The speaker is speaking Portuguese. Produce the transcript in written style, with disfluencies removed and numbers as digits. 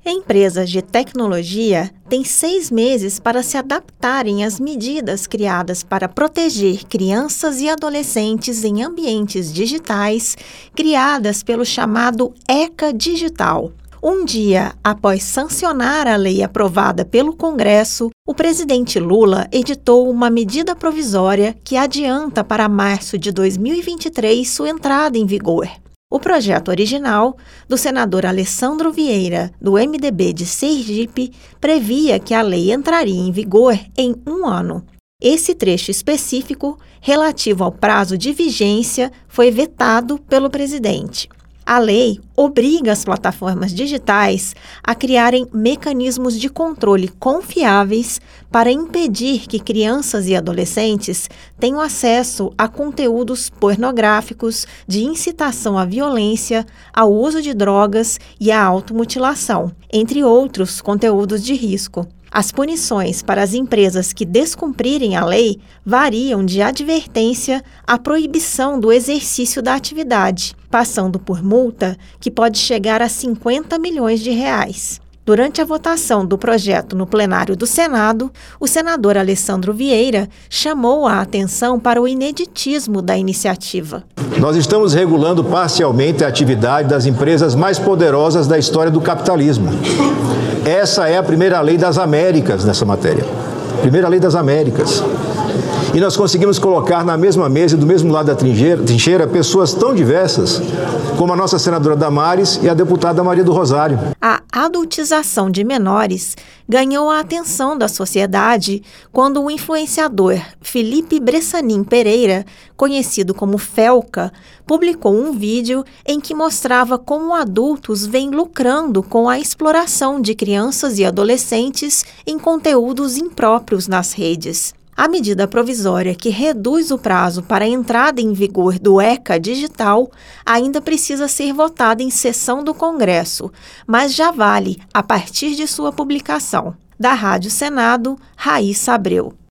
Empresas de tecnologia têm 6 meses para se adaptarem às medidas criadas para proteger crianças e adolescentes em ambientes digitais, criadas pelo chamado ECA Digital. Um dia após sancionar a lei aprovada pelo Congresso, o presidente Lula editou uma medida provisória que adianta para março de 2023 sua entrada em vigor. O projeto original, do senador Alessandro Vieira, do MDB de Sergipe, previa que a lei entraria em vigor em 1 ano. Esse trecho específico, relativo ao prazo de vigência, foi vetado pelo presidente. A lei obriga as plataformas digitais a criarem mecanismos de controle confiáveis para impedir que crianças e adolescentes tenham acesso a conteúdos pornográficos, de incitação à violência, ao uso de drogas e à automutilação, entre outros conteúdos de risco. As punições para as empresas que descumprirem a lei variam de advertência à proibição do exercício da atividade, passando por multa que pode chegar a 50 milhões de reais. Durante a votação do projeto no plenário do Senado, o senador Alessandro Vieira chamou a atenção para o ineditismo da iniciativa. Nós estamos regulando parcialmente a atividade das empresas mais poderosas da história do capitalismo. Essa é a primeira lei das Américas nessa matéria. Primeira lei das Américas. E nós conseguimos colocar na mesma mesa e do mesmo lado da trincheira pessoas tão diversas como a nossa senadora Damares e a deputada Maria do Rosário. A adultização de menores ganhou a atenção da sociedade quando o influenciador Felipe Bressanin Pereira, conhecido como Felca, publicou um vídeo em que mostrava como adultos vêm lucrando com a exploração de crianças e adolescentes em conteúdos impróprios nas redes. A medida provisória que reduz o prazo para a entrada em vigor do ECA Digital ainda precisa ser votada em sessão do Congresso, mas já vale a partir de sua publicação. Da Rádio Senado, Raíssa Abreu.